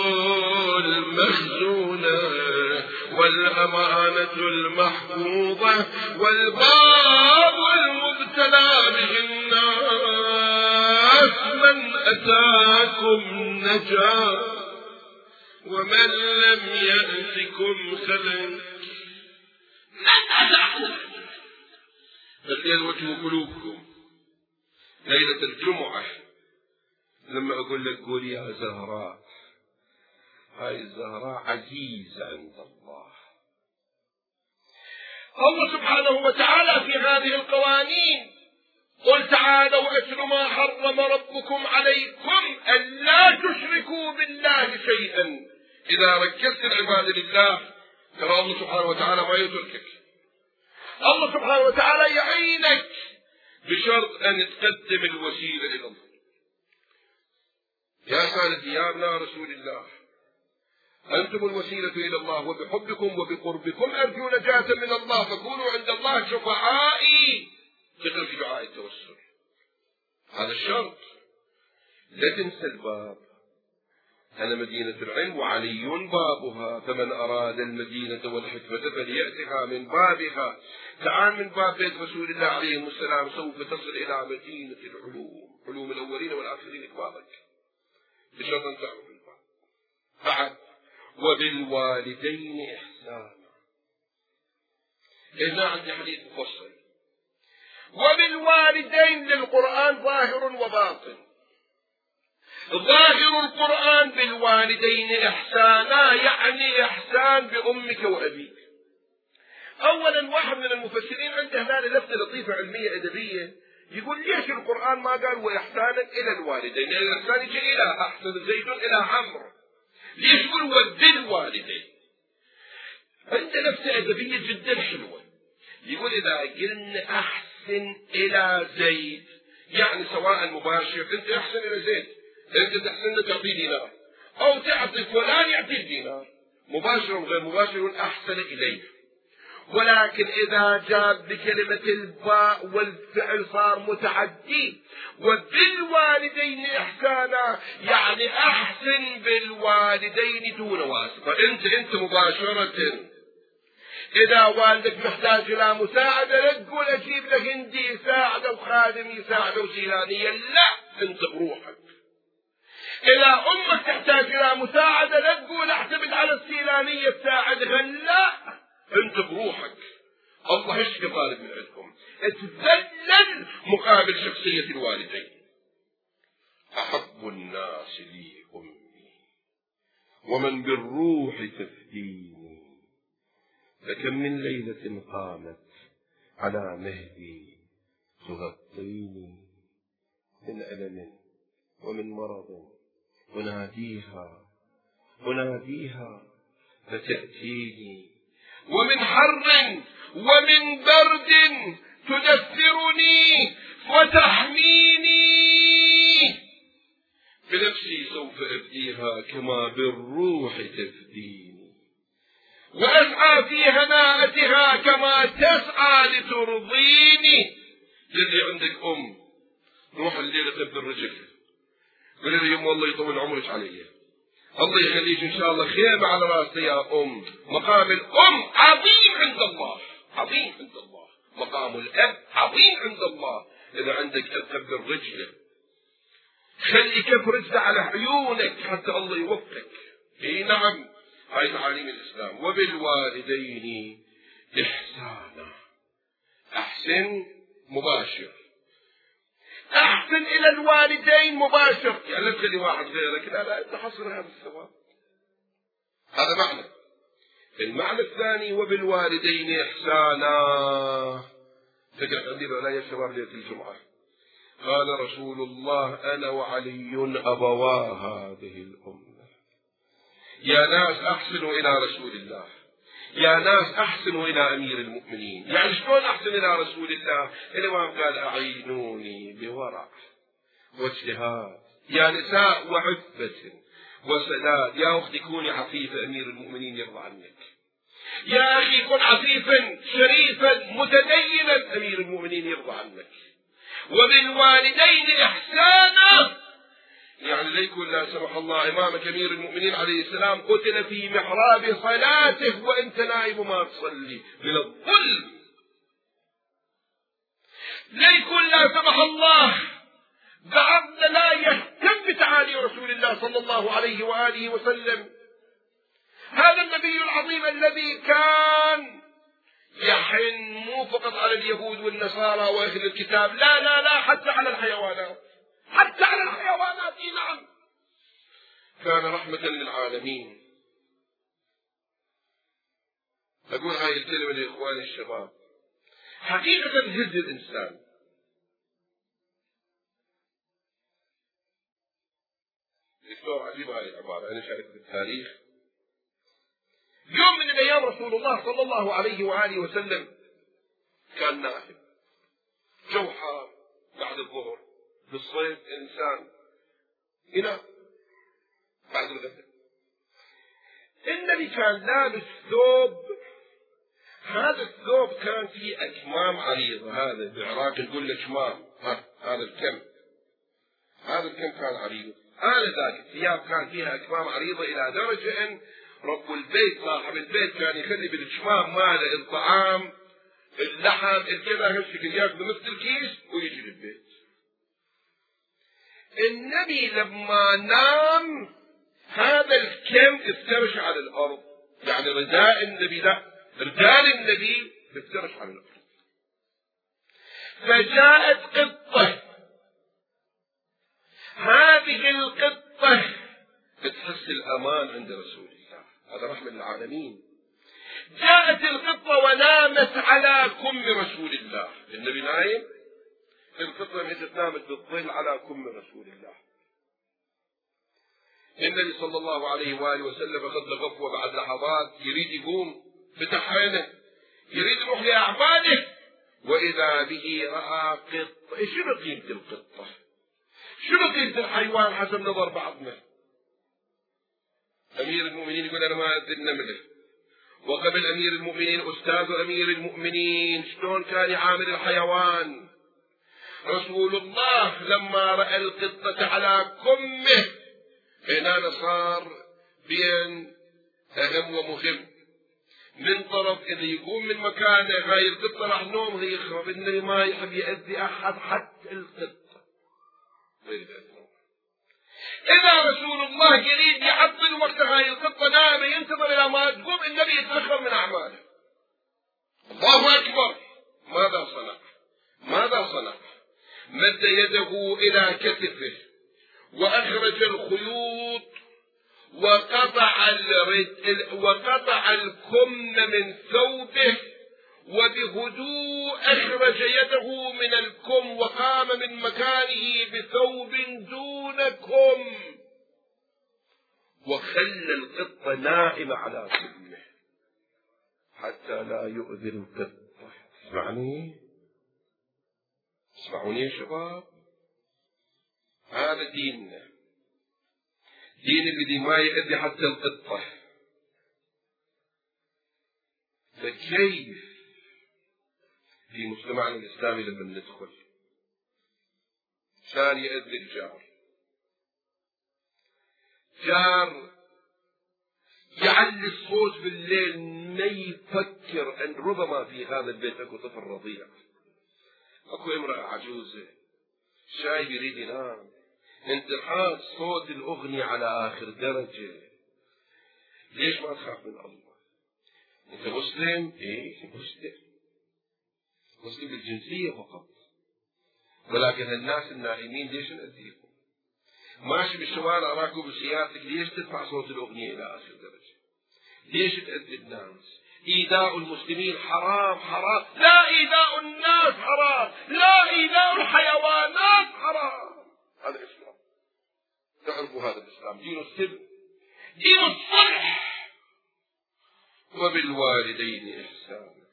المخزونة والأمانة المحفوظة والباب المبتلى به الناس من أتاكم نجا ومن لم يأتكم خلق. من أتاكم الليل وجه قلوبكم. ليلة الجمعة لما أقول لك قول يا زهراء، هاي الزهراء عزيزة عند الله. الله سبحانه وتعالى في هذه القوانين قل تعالوا أتل ما حرم ربكم عليكم ألا تشركوا بالله شيئا. إذا ركزت العبادة لله ترى الله سبحانه وتعالى ما يتركك. الله سبحانه وتعالى يعينك بشرط أن تقدم الوسيلة إلى الله. يا سادتي يا أبناء رسول الله، أنتم الوسيلة إلى الله، وبحبكم وبقربكم أرجو نجاة من الله، فكونوا عند الله شفعائي دخل في دعاء التوسل. هذا الشرط. لا تنسى الباب. أنا مدينة العلم وعلي بابها، فمن أراد المدينة والحكمة فليأتها من بابها. تعال من باب بيت رسول الله عليه السلام سوف تصل إلى مدينة العلوم، علوم الأولين والآخرين كبارك، بشرط أن تعرف الباب. بعد وبالوالدين إحسانا. هنا عندي حديث مفصل. وبالوالدين للقرآن ظاهر وباطن. ظاهر القرآن بالوالدين إحسانا يعني إحسان بأمك وأبيك. أولا واحد من المفسرين عنده هنا لفتة لطيفة علمية أدبية، يقول ليش القرآن ما قال وإحسانا إلى الوالدين؟ لأن الإحسان يجي إلى أحسن زيد إلى عمرو، ليش يقول وبالوالدين؟ عنده لفتة أدبية جدا حلوة. يقول إذا قلنا أحسن إلى زيد يعني سواء مباشر، أنت أحسن إلى زيد، أنت تحسن له تعطيه دينار أو تعطي فلان يعطيه دينار، مباشر وغير مباشر أحسن إليه. ولكن إذا جاب بكلمة الباء والفعل صار متعدي، وبالوالدين إحسانا يعني أحسن بالوالدين دون واسطة. أنت أنت مباشرة إذا والدك محتاج إلى مساعدة لا تقول أجيب لك هندي يساعده وخادم يساعده وسيلانيا، لا، أنت بروحك. إذا أمك تحتاج إلى مساعدة لا تقول أعتمد على السيلانية تساعدها، لا، أنت بروحك. الله ايش طالب من عندكم؟ اتذلل مقابل شخصية الوالدين. أحب الناس لي أمي ومن بالروح تفديني، فكم من ليلة قامت على مهدي تغطيني، من ألم ومن مرض أناديها أناديها فتأتيني، ومن حر ومن برد تدثرني وتحميني، بنفسي سوف أبديها كما بالروح تفديني، وأسعى في هناءتها كما تسعى لترضيني. الذي عندك أم روح الليلة تبدأ الرجل قل لي يوم والله يطول عمرك علي، الله يخليك إن شاء الله خيمة على راسي يا أم. مقام الأم عظيم عند الله، عظيم عند الله. مقام الأب عظيم عند الله. إذا عندك أب كبر رجله، خلي كف رجله على عيونك حتى الله يوفقك. اي نعم، هاي تعاليم الإسلام. وبالوالدين إحسانا، أحسن مباشر، أحسن إلى الوالدين مباشر، يعني لا تخلي واحد غيرك، لا لا أنت حصل هذا الثواب. هذا معنى. المعنى الثاني وبالوالدين إحسانا، فكرة عندي بلايا الشباب ليلة الجمعة، قال رسول الله أنا وعلي أبوا هذه الأمة. يا ناس أحسنوا إلى رسول الله، يا ناس أحسنوا إلى أمير المؤمنين. يعني شلون أحسن إلى رسول الله؟ الإمام قال أعينوني بورع واجتهاد، يا نساء وعفة وسداد. يا أختي كوني عفيفة، أمير المؤمنين يرضى عنك. يا أخي كن عفيفا شريفا متدينا، أمير المؤمنين يرضى عنك. وبالوالدين إحسانا، يعني لا يكون لا سمح الله إمامك أمير المؤمنين عليه السلام قتل في محراب صلاته وأنت نائم ما تصلي، من الظلم. لا يكون لا سمح الله بعضنا لا يهتم بتعالي رسول الله صلى الله عليه وآله وسلم. هذا النبي العظيم الذي كان يحن مو فقط على اليهود والنصارى وأهل الكتاب، لا لا لا، حتى على الحيوانات، حتى على الحيوانات. نعم، كان رحمة للعالمين. أقول هاي الكلمة لإخواني الشباب، حقيقة تهز الإنسان. دكتور عجيب هاي العبارة، أنا شايف بالتاريخ. يوم من الأيام رسول الله صلى الله عليه وآله وسلم كان نائم، جو حار بعد الظهر، بالصيف الإنسان هنا بعد الغداء. النبي كان لابس ثوب، هذا الثوب كان فيه أكمام عريضة، هذا بالعراق نقول له كمام، هذا الكم، هذا الكم كان عريض. آنذاك الثياب كان فيها أكمام عريضة إلى درجة أن رب البيت صاحب البيت كان يخلي بالكمام ماله الطعام اللحم الكذا هالشكل ياخذ مثل الكيس ويجي للبيت. النبي لما نام هذا الكم افترش على الأرض، يعني رداء النبي لا، رداء النبي افترش على الأرض. فجاءت قطة، هذه القطة بتحس الأمان عند رسول الله، هذا رحمة للعالمين. جاءت القطة ونامت على كم رسول الله، النبي نايم، القطة مشت نامت بالظل على كم رسول الله. النبي صلى الله عليه وآله وسلم أخذ له غفوة بعد لحظات، يريد يقوم، فتح عينه يريد يروح لأعماله، وإذا به رأى قطة. شنو قيمة القطة؟ شنو قيمة الحيوان حسب نظر بعضنا؟ أمير المؤمنين يقول أنا ما أذن نمله، وقبل أمير المؤمنين أستاذ أمير المؤمنين شلون كان يعامل الحيوان. رسول الله لما رأى القطة على كمه هنا صار بين أهم ومهم. من طرف إذا يقوم من مكانه هاي القطة راح نوم هي يخرب. النبي ما يحب يأذي أحد حتى القطة. إذا رسول الله يريد يعطل وقت هاي القطة نائمة ينتظر إلى ما تقوم، النبي يتأخر من أعماله. الله أكبر. ماذا صنع؟ ماذا صنع؟ مد يده إلى كتفه وأخرج الخيوط وقطع وقطع الكم من ثوبه، وبهدوء أخرج يده من الكم وقام من مكانه بثوب دون كم، وخلى القطة نائمة على سنه حتى لا يؤذي القطة. اسمعني، اسمعوني يا شباب، هذا ديننا، دين اللي ما يؤذي حتى القطة. فكيف في مجتمعنا الإسلامي لما ندخل كان يؤذي الجار، جار يعلي الصوت بالليل، ما يفكر أن ربما في هذا البيت أكو طفل رضيع، أكو امرأة عجوزة، شايب يريد ينام، انتحار صوت الأغنية على آخر درجة. ليش ما تخاف من الله؟ أنت مسلم؟ إيه مسلم، مسلم بالجنسية فقط، ولكن الناس النائمين ليش نأذيهم؟ ماشي بالشوارع راكب بسيارتك، ليش تدفع صوت الأغنية إلى آخر درجة؟ ليش تأذي الناس؟ إيذاء المسلمين حرام حرام، لا إيذاء الناس حرام، لا إيذاء الحيوانات حرام. هذا الإسلام، تعرفوا هذا الإسلام دين السلم، دين الصلح. وبالوالدين إحسانا.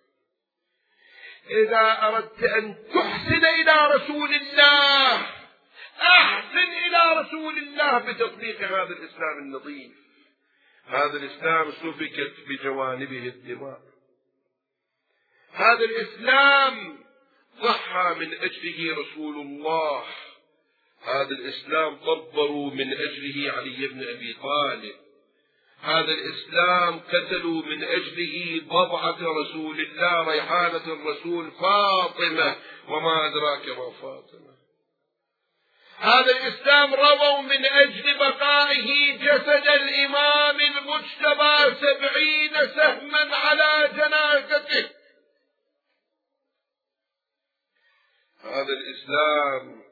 إذا أردت أن تحسن إلى رسول الله أحسن إلى رسول الله بتطبيق هذا الإسلام النظيف. هذا الإسلام سفكت بجوانبه الدماء، هذا الإسلام ضحى من أجله رسول الله، هذا الإسلام طبروا من أجله علي بن أبي طالب، هذا الإسلام قتلوا من أجله ضبعة رسول الله ريحانة الرسول فاطمة، وما أدراك ما فاطمة. هذا الإسلام رووا من أجل بقائه جسد الإمام المجتبى سبعين سهما على جنازته. هذا الإسلام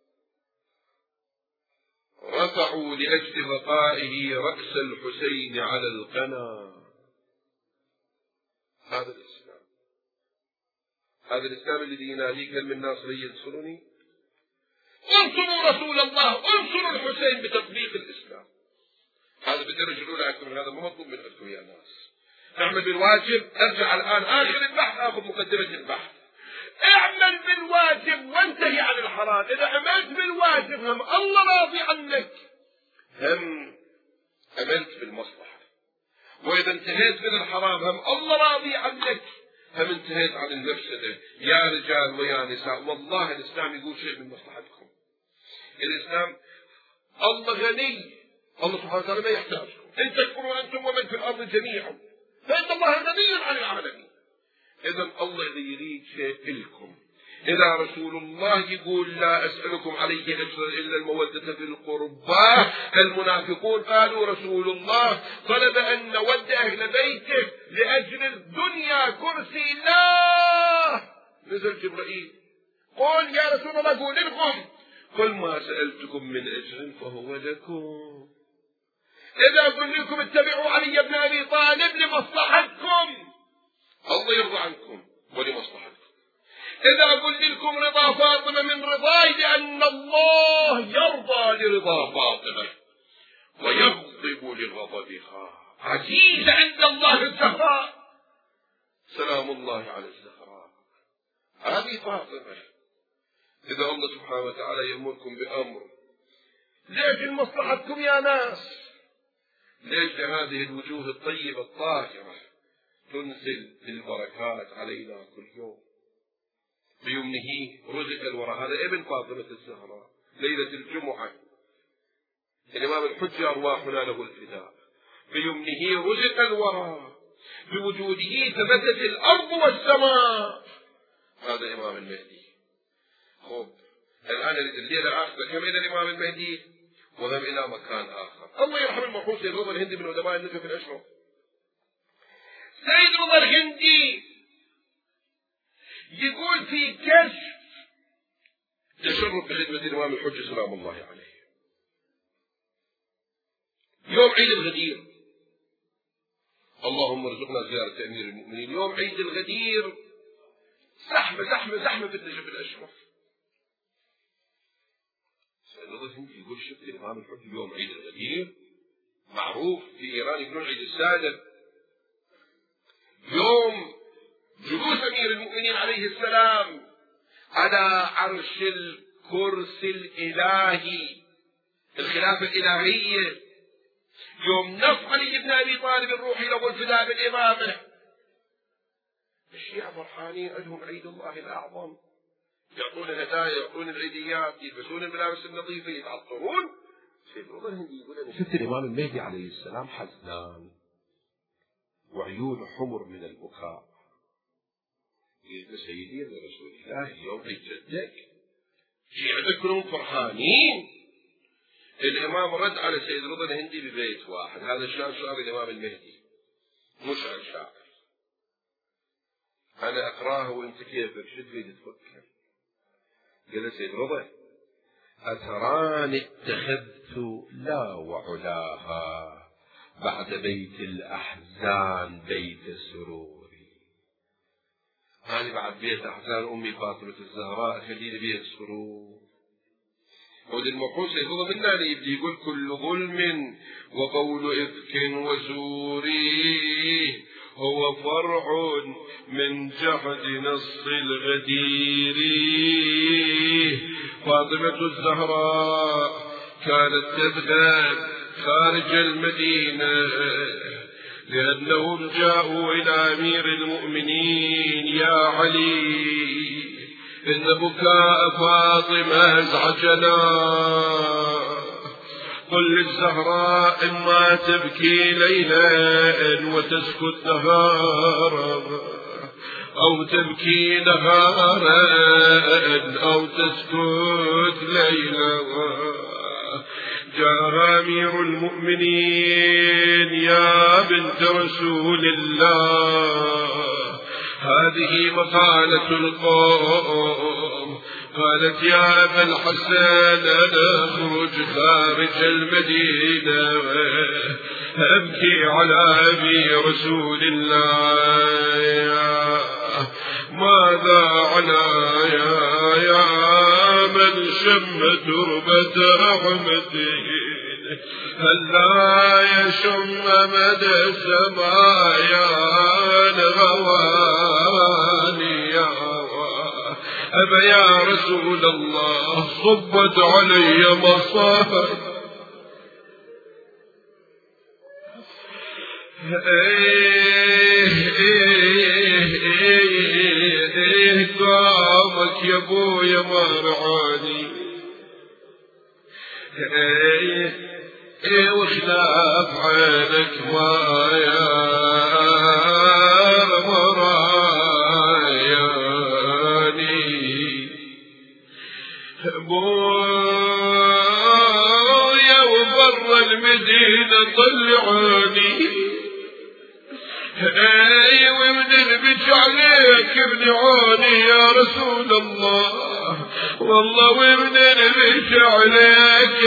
رفعوا لأجل بقائه رأس الحسين على القنا. هذا الإسلام، هذا الإسلام الذي يناديك هل من ناصر ينصرني؟ انصروا رسول الله، انصروا الحسين بتطبيق الإسلام. هذا بالدرجة الأولى أكثر من هذا ما مطلوب منكم يا ناس. اعمل بالواجب. ارجع الآن آخر البحث، آخذ مقدمة البحث. اعمل بالواجب وانتهي عن الحرام. إذا عملت بالواجب هم الله راضي عنك، هم عملت بالمصلحة. وإذا انتهيت من الحرام هم الله راضي عنك، هم انتهيت عن المفسدة. يا رجال ويا نساء، والله الإسلام يقول شيء من مصلحتكم. الإسلام الله غني، الله سبحانه وتعالى ما يحتاجكم. إن تكفروا أنتم ومن في الأرض جميعا فإن الله غني عن العالمين. إذا الله إذا يريد شيء لكم، إذا رسول الله يقول لا أسألكم عليه أجرا إلا المودة في القربى، المنافقون قالوا رسول الله طلب أن نود أهل بيته لأجل الدنيا كرسي، لا. نزل جبرائيل قل يا رسول الله قول لكم كل ما سألتكم من أجر فهو لكم. إذا قل لكم اتبعوا علي بن أبي طالب لمصلحتكم، الله يرضى عنكم ولمصلحتكم. إذا قلت لكم رضا فاطمة من رضاي لأن الله يرضى لرضا فاطمة ويغضب لغضبها. عزيز عند الله الزهراء، سلام الله على الزهراء، هذه فاطمة. إذا الله سبحانه وتعالى يأمركم بأمر لأجل مصلحتكم يا ناس، لأجل هذه الوجوه الطيبة الطاهرة تنزل البركات علينا كل يوم بيمنه رزق الورى. هذا ابن فاطمة الزهراء ليلة الجمعة، الإمام الحجة أرواحنا له الفداء، بيمنه رزق الورى بوجوده ثبتت الأرض والسماء. هذا الإمام المهدي. خب الآن الليلة آخر كم إلى الإمام المهدي وذهب إلى مكان آخر. الله يرحم المرحوم سيد رضا الهندي من علماء النجف الأشرف. سيد رضا الهندي يقول في كشف تشرف بخدمة الإمام الحجة سلام الله عليه يوم عيد الغدير، اللهم ارزقنا زيارة أمير المؤمنين، يوم عيد الغدير زحمة زحمة زحمة في النجف الأشرف. سيد رضا الهندي يقول شفت الإمام الحجة يوم عيد الغدير، معروف في إيران يقولون عيد السادة، يوم جلوس أمير المؤمنين عليه السلام على عرش الكرسي الإلهي الخلافة الإلهية، يوم نص علي بن أبي طالب الروح له الفداء بالإمامة. الشيعة فرحانين عندهم عيد الله الأعظم، يعطون الهدايا، يعطون العيديات، يلبسون الملابس النظيفة، يتعطرون. سيد رضا الهندي يقول أنا شفت الإمام المهدي عليه السلام حزنان وعيونه حمر من البكاء. قلت سيدي يا رسول الله يوم عيد جدك شيعتك كلهم فرحانين. الإمام رد على سيد رضا الهندي ببيت واحد، هذا الشعر شعر الإمام المهدي مو شعر شاعر، أنا أقراه وأنت كيفك شو تريد تفكر؟ قال سيد رضا أتراني اتخذت لا وعلاها بعد بيت الأحزان بيت سروري. أنا بعد بيت أحزان أمي فاطمة الزهراء خليني بيت سرور. ود المرحوم سيد رضا منا يبدي يقول كل ظلم وقول إفك وزوري هو فرع من جحد نص الغدير. فاطمة الزهراء كانت تذهب خارج المدينة لأنهم جاءوا إلى أمير المؤمنين يا علي إن بكاء فاطمة أزعجنا، قل للزهراء إما تبكي ليلا وتسكت نهارا أو تبكي نهارا أو تسكت ليلا. جاء أمير المؤمنين يا بنت رسول الله هذه مقالة القوم. قالت يا أبا الحسن أنا أخرج خارج المدينة أبكي على أبي رسول الله. ماذا عنايا يا من شم تربة رحمته هلا يشم مدى سمايا غواني يا أبا يا رسول الله صبت علي مصائب. ايه ايه ايه ايه قامك يا ابويا ما رعاني. ايه ايه وخلاف عينك ما يا مراياني. بويا وبر المدينة طلعوني. اي ومن البج عليك ابن عوني يا رسول الله والله ومن البج عليك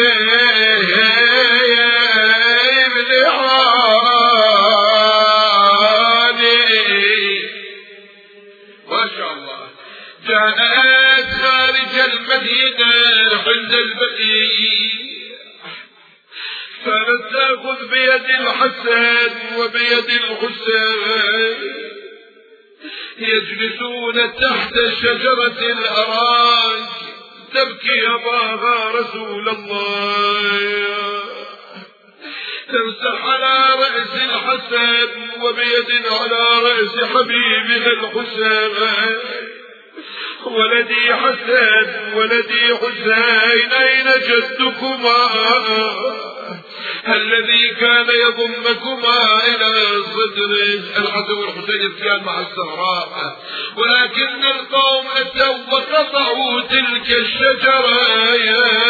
ابن عوني. ما شاء الله جاءت خارج المدينة عند البقيع كانت تأخذ بيد الحسن وبيد الحسين يجلسون تحت شجرة الأراك تبكي أباها رسول الله تمسح على رأس الحسن وبيد على رأس حبيبها الحسين. ولدي حسن ولدي حسين أين جدكما الذي كان يضمكما إلى صدره. الحسن والحسين كان مع الزهراء، ولكن القوم أتوا وقطعوا تلك الشجرة،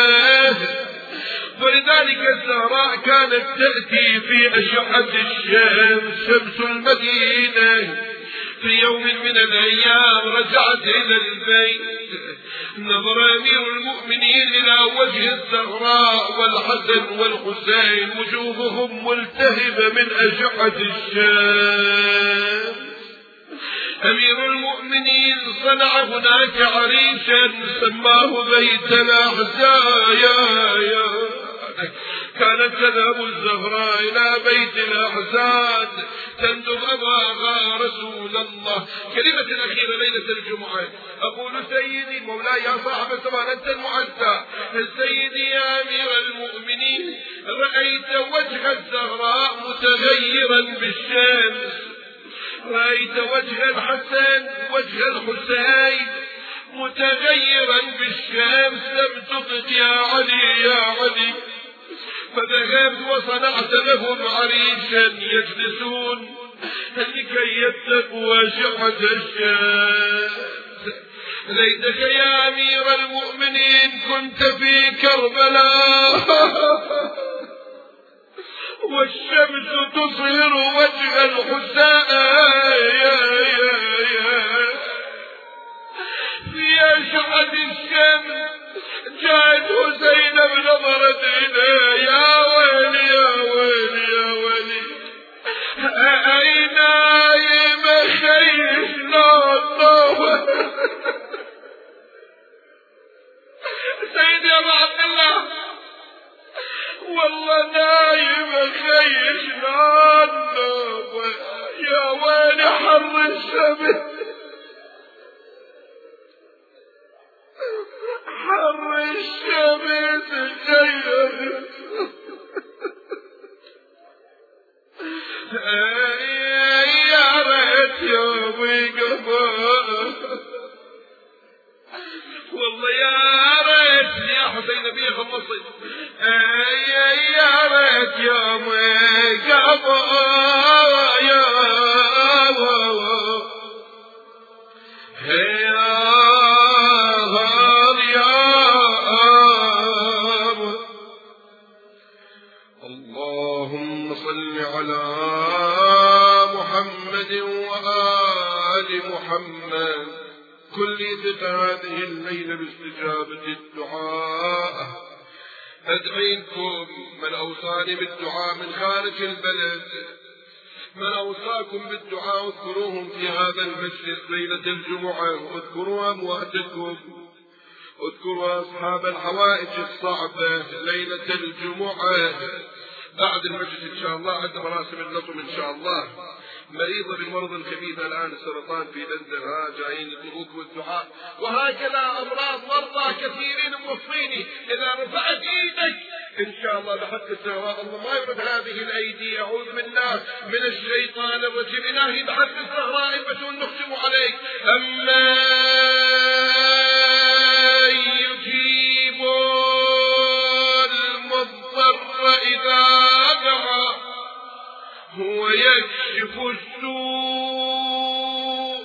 فلذلك الزهراء كانت تأتي في أشعة الشمس، شمس المدينة. في يوم من الأيام رجعت إلى البيت، نظر أمير المؤمنين إلى وجه الزهراء والحسن والحسين وجوههم ملتهبة من أشعة الشمس. أمير المؤمنين صنع هناك عريشا سماه بيت الأحزان. كانت تذهب الزهراء إلى بيت الأحزان تندب أباها رسول الله. كلمة الأخيرة ليلة الجمعة، أقول سيدي مولاي يا صاحب الزمان أنت المعزى، سيدي يا أمير المؤمنين، رأيت وجه الزهراء متغيرا بالشمس، رأيت وجه الحسن وجه الحسين متغيرا بالشمس، لم تطق يا علي يا علي. فذهبت وصنعت لهم عريشا يجلسون لكي يتقوا أشعة الشمس. ليتك يا أمير المؤمنين كنت في كربلاء والشمس تصهر وجه الحسين في أشعة الشمس. جاءت زينب نظرت إليه، يا ويلي يا ويلي يا ويلي، أين يمخيش نوضه سيدي أبو عبد الله، والله نايم خيش نوضه، يا ويلي حر الشمس حر الشمس جاي. يا ريت يوم قبل، والله يا ريت يا حسين بيه خلصت، يا ريت يوم قبل يا اللهم صل على محمد وآل محمد. كلية هذه الليلة باستجابة الدعاء. أدعيكم من أوصاني بالدعاء من خارج البلد، من أوصاكم بالدعاء اذكروهم في هذا المسجد ليلة الجمعة، واذكروا أمواتكم، اذكروا أصحاب الحوائج الصعبة ليلة الجمعة. بعد المسجد إن شاء الله عند مراسم اللطم إن شاء الله. مريضة بالمرض الخبيث الآن السرطان في لندن، ها جايين يطلبوك الدعاء، وهكذا أمراض مرضى كثيرين موصيني إذا رفعت إيدك إن شاء الله بحق الزهراء. الله ما يرد هذه الأيدي، أعوذ بالله من الشيطان الرجيم. إلهي بحق الزهراء البتول نختم عليك. أما يجيب المضطر إذا دعا هو يكشف السوء.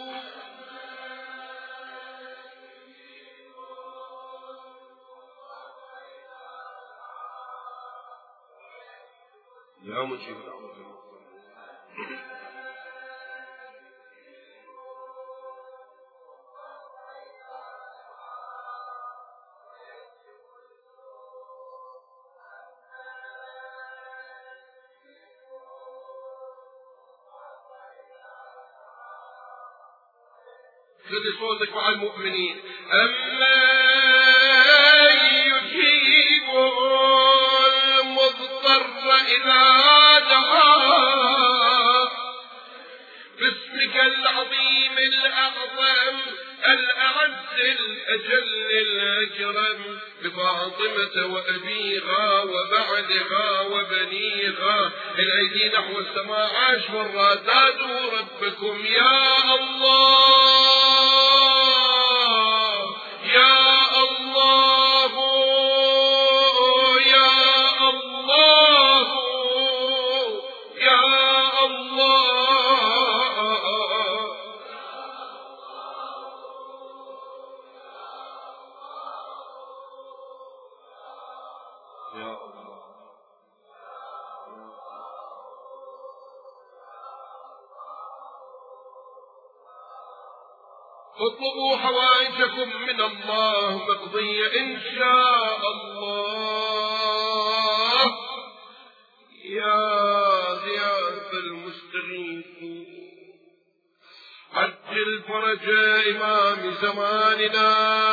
يا مجيب دعوة المضطر. خذ صوتك مع المؤمنين. أما يجيب المضطر إذا دعاه باسمك العظيم الأعظم الأعز الأجل الأكرم، بفاطمة وأبيها وبعدها وبنيها. الأيدي نحو السماء عاش مرات. نادوا ربكم يا الله يا الله يا الله يا الله. اطلبوا حوائجكم من الله مقضية إن شاء الله يا غياث المستغيثين. عجل فرج إمام زماننا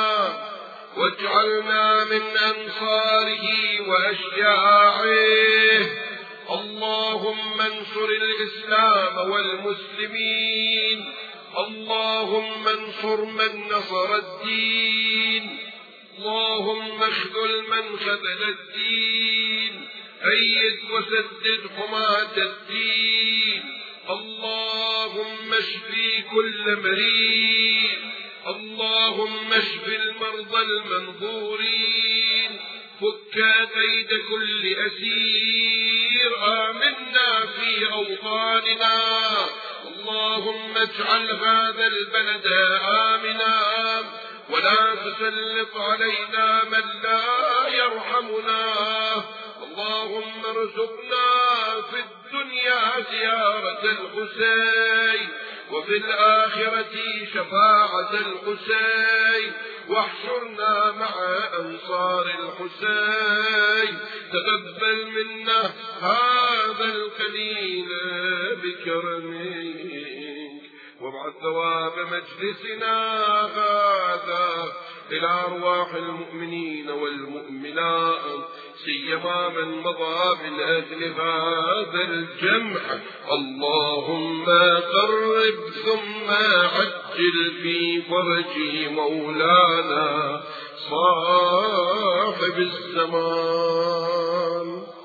واجعلنا من أنصاره وأشياعه. اللهم انصر الإسلام والمسلمين. اللهم انصر من نصر الدين. اللهم اخذل من خذل الدين. أيد وسدد حماة الدين. اللهم اشفي كل مريض. اللهم اشف المرضى المنظورين. فك كيد كل أسير. آمنا في أوطاننا. اللهم اجعل هذا البلد آمنا ولا تسلط علينا من لا يرحمنا. اللهم ارزقنا في الدنيا زيارة الحسين وفي الآخرة شفاعة الحسين واحشرنا مع أنصار الحسين. تقبل منا هذا القليل بكرمك وابعث ثواب مجلسنا هذا إلى أرواح المؤمنين والمؤمنات سيما من مضى من أجل هذا الجمع. اللهم قرب ثم عجل في فرجه مولانا صاحب الزمان.